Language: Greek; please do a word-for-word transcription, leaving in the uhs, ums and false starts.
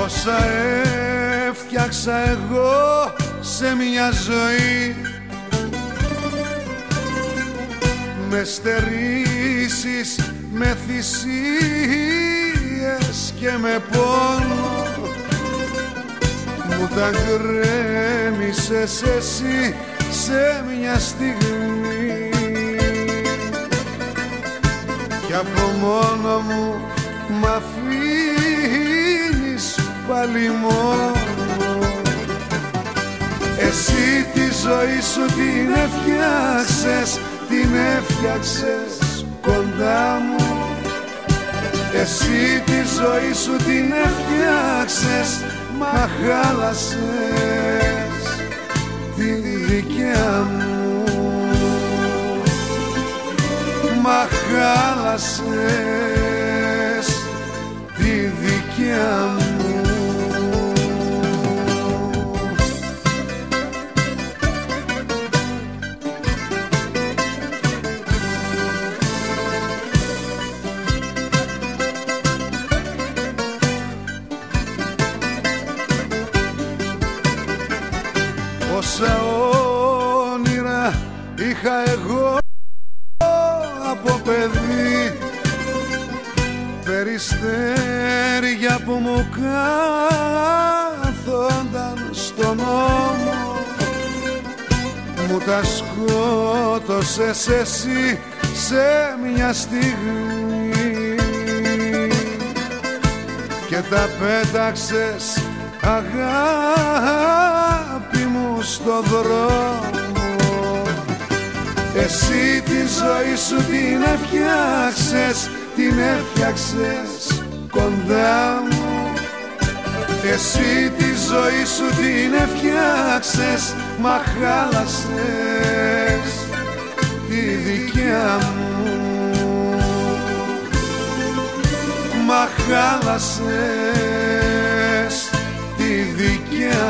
Όσα έφτιαξα εγώ σε μια ζωή, με στερήσεις, με θυσίες και με πόνο, μου τα γκρέμισες εσύ σε μια στιγμή. Κι από μόνο μου μ' αφήνεις πάλι μόνο. Εσύ τη ζωή σου την έφτιαξες, την έφτιαξες κοντά μου. Εσύ τη ζωή σου την έφτιαξες, μα χάλασες τη δικιά μου. Μα χάλασες τη δικιά μου. Όσα όνειρα είχα εγώ από παιδί, περιστέρια που μου κάθονταν στον ώμο, μου τα σκότωσες εσύ σε μια στιγμή και τα πέταξες αγάπη μου στο δρόμο. Εσύ τη ζωή σου την έφτιαξες, την έφτιαξες κοντά μου. Εσύ τη ζωή σου την έφτιαξες, μα χάλασες τη δικιά μου. Μα χάλασες τη δικιά μου.